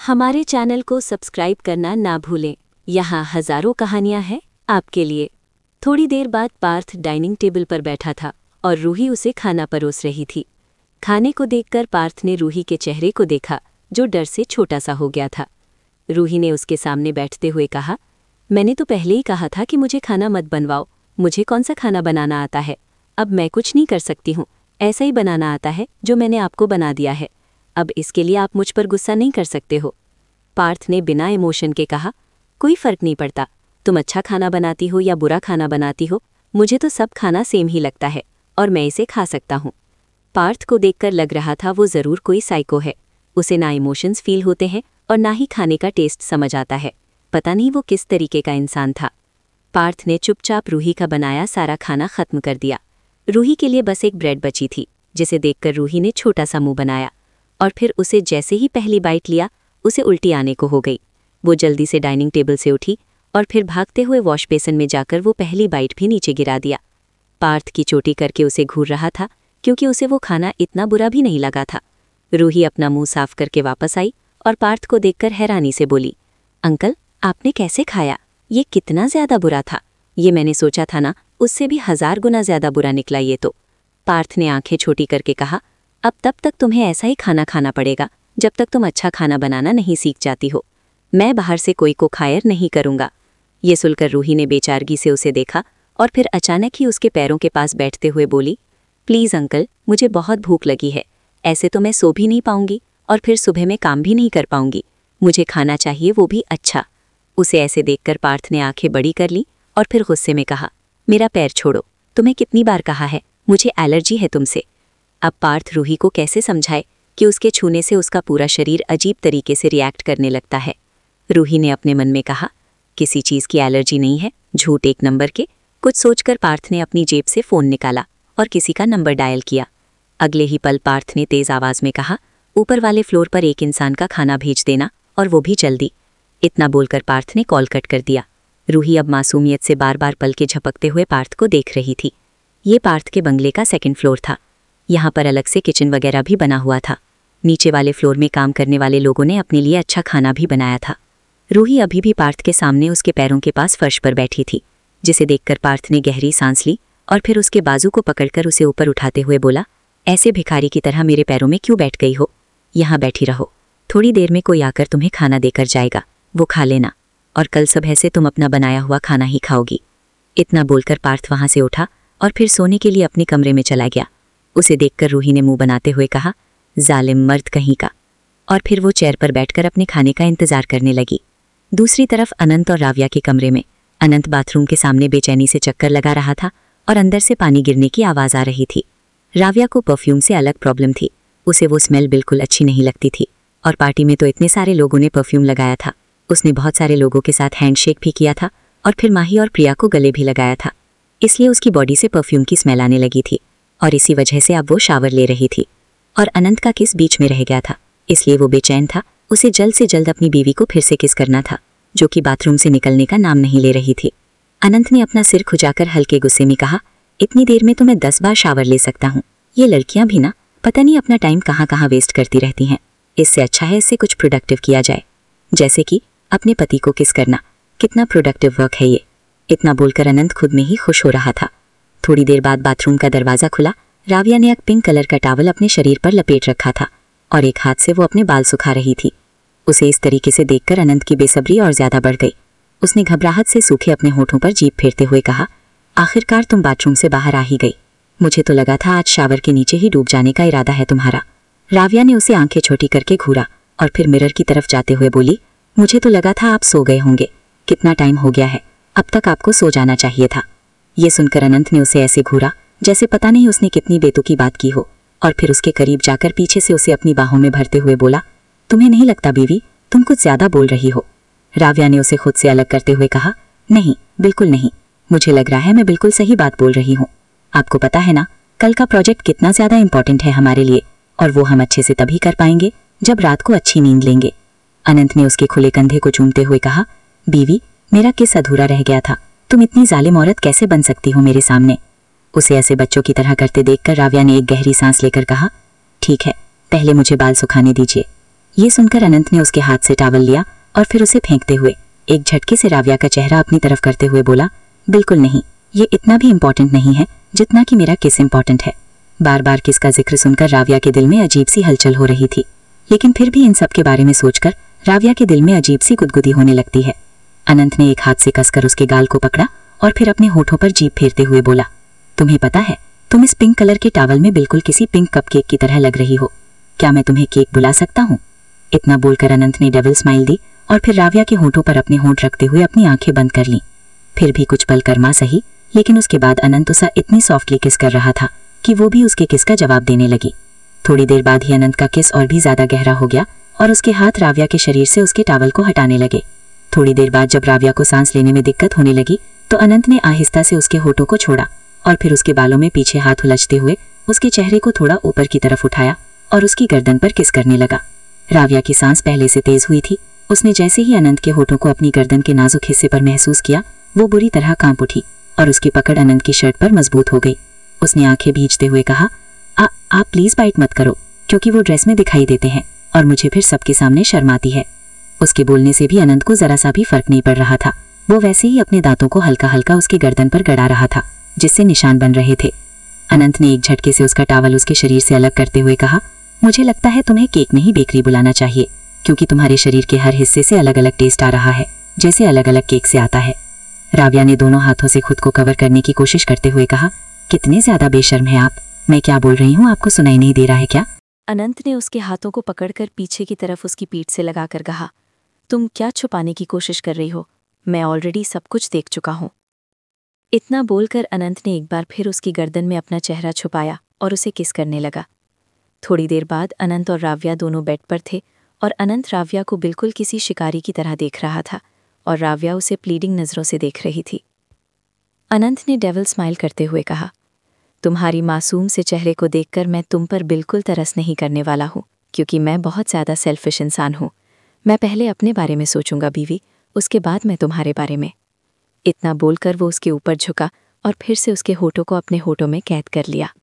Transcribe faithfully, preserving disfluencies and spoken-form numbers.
हमारे चैनल को सब्सक्राइब करना ना भूलें। यहाँ हजारों कहानियाँ हैं आपके लिए। थोड़ी देर बाद पार्थ डाइनिंग टेबल पर बैठा था और रूही उसे खाना परोस रही थी। खाने को देखकर पार्थ ने रूही के चेहरे को देखा, जो डर से छोटा सा हो गया था। रूही ने उसके सामने बैठते हुए कहा, मैंने तो पहले ही कहा था कि मुझे खाना मत बनवाओ। मुझे कौन सा खाना बनाना आता है? अब मैं कुछ नहीं कर सकती हूँ। ऐसा ही बनाना आता है जो मैंने आपको बना दिया है। अब इसके लिए आप मुझ पर गुस्सा नहीं कर सकते हो। पार्थ ने बिना इमोशन के कहा, कोई फर्क नहीं पड़ता, तुम अच्छा खाना बनाती हो या बुरा खाना बनाती हो, मुझे तो सब खाना सेम ही लगता है और मैं इसे खा सकता हूँ। पार्थ को देखकर लग रहा था वो ज़रूर कोई साइको है। उसे ना इमोशंस फील होते हैं और ना ही खाने का टेस्ट समझ आता है। पता नहीं वो किस तरीके का इंसान था। पार्थ ने चुपचाप रूही का बनाया सारा खाना खत्म कर दिया। रूही के लिए बस एक ब्रेड बची थी, जिसे देखकर रूही ने छोटा सा मुंह बनाया और फिर उसे जैसे ही पहली बाइट लिया, उसे उल्टी आने को हो गई। वो जल्दी से डाइनिंग टेबल से उठी और फिर भागते हुए वॉश बेसिन में जाकर वो पहली बाइट भी नीचे गिरा दिया। पार्थ की चोटी करके उसे घूर रहा था, क्योंकि उसे वो खाना इतना बुरा भी नहीं लगा था। रूही अपना मुंह साफ करके वापस आई और पार्थ को देखकर हैरानी से बोली, अंकल, आपने कैसे खाया? ये कितना ज्यादा बुरा था। ये मैंने सोचा था ना, उससे भी हजार गुना ज्यादा बुरा निकला ये तो। पार्थ ने आंखें छोटी करके कहा, अब तब तक तुम्हें ऐसा ही खाना खाना पड़ेगा जब तक तुम अच्छा खाना बनाना नहीं सीख जाती हो। मैं बाहर से कोई को खायर नहीं करूंगा। ये सुनकर रूही ने बेचारगी से उसे देखा और फिर अचानक ही उसके पैरों के पास बैठते हुए बोली, प्लीज़ अंकल, मुझे बहुत भूख लगी है। ऐसे तो मैं सो भी नहीं पाऊंगी और फिर सुबह में काम भी नहीं कर पाऊंगी। मुझे खाना चाहिए, वो भी अच्छा। उसे ऐसे देखकर पार्थ ने आंखें बड़ी कर ली और फिर गुस्से में कहा, मेरा पैर छोड़ो। तुम्हें कितनी बार कहा है, मुझे एलर्जी है तुमसे। अब पार्थ रूही को कैसे समझाए कि उसके छूने से उसका पूरा शरीर अजीब तरीके से रिएक्ट करने लगता है। रूही ने अपने मन में कहा, किसी चीज़ की एलर्जी नहीं है, झूठ एक नंबर के। कुछ सोचकर पार्थ ने अपनी जेब से फ़ोन निकाला और किसी का नंबर डायल किया। अगले ही पल पार्थ ने तेज़ आवाज़ में कहा, ऊपर वाले फ्लोर पर एक इंसान का खाना भेज देना, और वो भी जल्दी। इतना बोलकर पार्थ ने कॉल कट कर दिया। रूही अब मासूमियत से बार बार पलके झपकते हुए पार्थ को देख रही थी। ये पार्थ के बंगले का सेकंड फ्लोर था। यहाँ पर अलग से किचन वगैरह भी बना हुआ था। नीचे वाले फ्लोर में काम करने वाले लोगों ने अपने लिए अच्छा खाना भी बनाया था। रूही अभी भी पार्थ के सामने उसके पैरों के पास फर्श पर बैठी थी, जिसे देखकर पार्थ ने गहरी सांस ली और फिर उसके बाजू को पकड़कर उसे ऊपर उठाते हुए बोला, ऐसे भिखारी की तरह मेरे पैरों में क्यों बैठ गई हो? यहाँ बैठी रहो, थोड़ी देर में कोई आकर तुम्हें खाना देकर जाएगा, वो खा लेना, और कल सुबह से तुम अपना बनाया हुआ खाना ही खाओगी। इतना बोलकर पार्थ वहाँ से उठा और फिर सोने के लिए अपने कमरे में चला गया। उसे देखकर रूही ने मुंह बनाते हुए कहा, जालिम मर्द कहीं का, और फिर वो चेयर पर बैठकर अपने खाने का इंतजार करने लगी। दूसरी तरफ अनंत और राव्या के कमरे में अनंत बाथरूम के सामने बेचैनी से चक्कर लगा रहा था और अंदर से पानी गिरने की आवाज़ आ रही थी। राव्या को परफ्यूम से अलग प्रॉब्लम थी, उसे वो स्मेल बिल्कुल अच्छी नहीं लगती थी, और पार्टी में तो इतने सारे लोगों ने परफ्यूम लगाया था। उसने बहुत सारे लोगों के साथ हैंडशेक भी किया था और फिर माही और प्रिया को गले भी लगाया था, इसलिए उसकी बॉडी से परफ्यूम की स्मेल आने लगी थी, और इसी वजह से अब वो शावर ले रही थी। और अनंत का किस बीच में रह गया था, इसलिए वो बेचैन था। उसे जल्द से जल्द अपनी बीवी को फिर से किस करना था, जो कि बाथरूम से निकलने का नाम नहीं ले रही थी। अनंत ने अपना सिर खुजाकर हल्के गुस्से में कहा, इतनी देर में तो मैं दस बार शावर ले सकता हूँ। ये लड़कियां भी ना, पता नहीं अपना टाइम कहाँ कहाँ वेस्ट करती रहती हैं। इससे अच्छा है इससे कुछ प्रोडक्टिव किया जाए, जैसे कि अपने पति को किस करना। कितना प्रोडक्टिव वर्क है ये। इतना बोलकर अनंत खुद में ही खुश हो रहा था। थोड़ी देर बाद बाथरूम का दरवाज़ा खुला। राव्या ने एक पिंक कलर का टॉवल अपने शरीर पर लपेट रखा था और एक हाथ से वो अपने बाल सुखा रही थी। उसे इस तरीके से देखकर अनंत की बेसब्री और ज्यादा बढ़ गई। उसने घबराहट से सूखे अपने होठों पर जीभ फेरते हुए कहा, आखिरकार तुम बाथरूम से बाहर आ ही गई। मुझे तो लगा था आज शावर के नीचे ही डूब जाने का इरादा है तुम्हारा। राव्या ने उसे आंखें छोटी करके घूरा और फिर मिरर की तरफ जाते हुए बोली, मुझे तो लगा था आप सो गए होंगे। कितना टाइम हो गया है, अब तक आपको सो जाना चाहिए था। ये सुनकर अनंत ने उसे ऐसे घूरा जैसे पता नहीं उसने कितनी बेतुकी बात की हो, और फिर उसके करीब जाकर पीछे से उसे अपनी बाहों में भरते हुए बोला, तुम्हें नहीं लगता बीवी, तुम कुछ ज्यादा बोल रही हो? राव्या ने उसे खुद से अलग करते हुए कहा, नहीं, बिल्कुल नहीं, मुझे लग रहा है मैं बिल्कुल सही बात बोल रही हूँ। आपको पता है ना, कल का प्रोजेक्ट कितना ज्यादा इंपॉर्टेंट है हमारे लिए, और वो हम अच्छे से तभी कर पाएंगे जब रात को अच्छी नींद लेंगे। अनंत ने उसके खुले कंधे को चूमते हुए कहा, बीवी, मेरा किस अधूरा रह गया था। तुम इतनी जालिम औरत कैसे बन सकती हो मेरे सामने? उसे ऐसे बच्चों की तरह करते देखकर राव्या ने एक गहरी सांस लेकर कहा, ठीक है, पहले मुझे बाल सुखाने दीजिए। ये सुनकर अनंत ने उसके हाथ से टॉवल लिया और फिर उसे फेंकते हुए एक झटके से राव्या का चेहरा अपनी तरफ करते हुए बोला, बिल्कुल नहीं, ये इतना भी इम्पोर्टेंट नहीं है जितना कि मेरा किस इम्पोर्टेंट है। बार बार किस का जिक्र सुनकर राव्या के दिल में अजीब सी हलचल हो रही थी, लेकिन फिर भी इन सब के बारे में सोचकर राव्या के दिल में अजीब सी गुदगुदी होने लगती है। अनंत ने एक हाथ से कसकर उसके गाल को पकड़ा और फिर अपने होठों पर जीभ फेरते हुए बोला, तुम्हें पता है, तुम इस पिंक कलर के टॉवल में बिल्कुल किसी पिंक कपकेक की तरह लग रही हो। क्या मैं तुम्हें केक बुला सकता हूँ? इतना बोलकर अनंत ने डेविल स्माइल दी और फिर राव्या के होठों पर अपने होंठ रखते हुए अपनी आंखें बंद कर लीं। फिर भी कुछ पल कर्मा सही, लेकिन उसके बाद अनंत उसे इतनी सॉफ्टली किस कर रहा था कि वो भी उसके किस का जवाब देने लगी। थोड़ी देर बाद ही अनंत का किस और भी ज्यादा गहरा हो गया और उसके हाथ राव्या के शरीर से उसके टॉवल को हटाने लगे। थोड़ी देर बाद जब राव्या को सांस लेने में दिक्कत होने लगी तो अनंत ने आहिस्ता से उसके होठों को छोड़ा और फिर उसके बालों में पीछे हाथ उलझते हुए उसके चेहरे को थोड़ा ऊपर की तरफ उठाया और उसकी गर्दन पर किस करने लगा। राव्या की सांस पहले से तेज हुई थी। उसने जैसे ही अनंत के होठों को अपनी गर्दन के नाजुक हिस्से पर महसूस किया, वो बुरी तरह कांप उठी और उसकी पकड़ अनंत की शर्ट पर मजबूत हो गई। उसने आंखें भींचते हुए कहा, आ, आप प्लीज बाइट मत करो, क्योंकि वो ड्रेस में दिखाई देते हैं और मुझे फिर सबके सामने शर्म आती है। उसके बोलने से भी अनंत को जरा सा भी फर्क नहीं पड़ रहा था। वो वैसे ही अपने दांतों को हल्का हल्का उसकी गर्दन पर गड़ा रहा था, जिससे निशान बन रहे थे। अनंत ने एक झटके से उसका टॉवल उसके शरीर से अलग करते हुए कहा, मुझे लगता है तुम्हें केक नहीं बेकरी बुलाना चाहिए, क्योंकि तुम्हारे शरीर के हर हिस्से से अलग अलग टेस्ट आ रहा है, जैसे अलग अलग केक से आता है। राव्या ने दोनों हाथों से खुद को कवर करने की कोशिश करते हुए कहा, कितने ज्यादा बेशर्म हैं आप। मैं क्या बोल रही हूँ आपको सुनाई नहीं दे रहा है क्या? अनंत ने उसके हाथों को पकड़कर पीछे की तरफ उसकी पीठ से लगाकर कहा, तुम क्या छुपाने की कोशिश कर रही हो? मैं ऑलरेडी सब कुछ देख चुका हूँ। इतना बोलकर अनंत ने एक बार फिर उसकी गर्दन में अपना चेहरा छुपाया और उसे किस करने लगा। थोड़ी देर बाद अनंत और राव्या दोनों बेड पर थे और अनंत राव्या को बिल्कुल किसी शिकारी की तरह देख रहा था और राव्या उसे प्लीडिंग नज़रों से देख रही थी। अनंत ने डेविल स्माइल करते हुए कहा, तुम्हारी मासूम से चेहरे को देखकर मैं तुम पर बिल्कुल तरस नहीं करने वाला हूँ, क्योंकि मैं बहुत ज़्यादा सेल्फिश इंसान हूँ। मैं पहले अपने बारे में सोचूंगा बीवी, उसके बाद मैं तुम्हारे बारे में। इतना बोलकर वो उसके ऊपर झुका और फिर से उसके होठों को अपने होठों में कैद कर लिया।